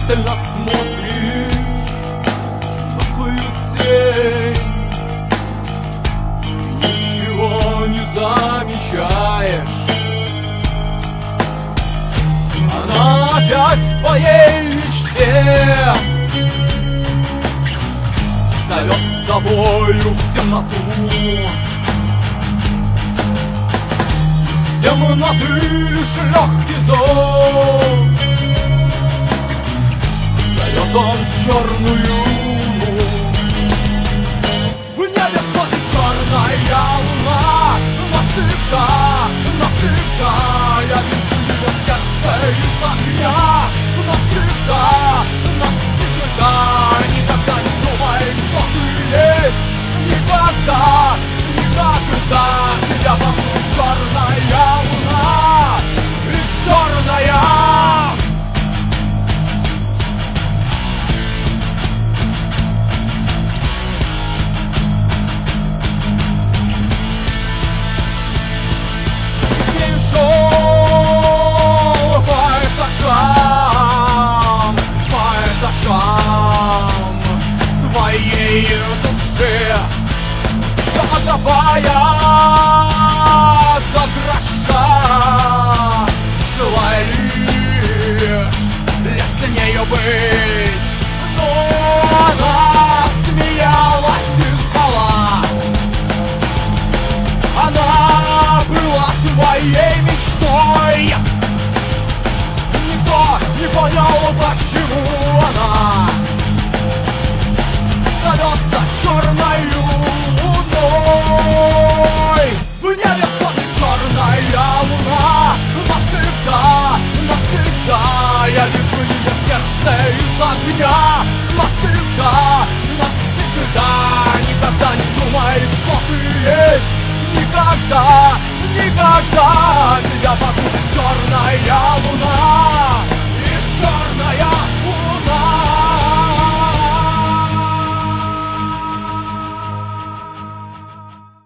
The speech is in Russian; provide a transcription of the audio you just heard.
пристально смотришь на свою тень, ничего не замечаешь. Она опять в твоей мечте зовет с собою в темноту. Темноты лишь легкий зов, зовет он черную луну. В небе сходит черная луна, навсегда, навсегда. Я вижу ее сердце из огня, навсегда, навсегда. Никогда не думай, кто ты есть, никогда, никогда. Тебя вокруг черная луна и черная. Твоей душе годовая за гроша, желая лишь с нею быть. Но она смеялась и спала, она была твоей мечтой. Никто не понял, почему она зовется черной луной. В небе сходит черная луна, навсегда, навсегда. Я вижу ее сердце из огня, навсегда, навсегда. Никогда не думай, кто ты есть, никогда, никогда. Тебя вокруг черная луна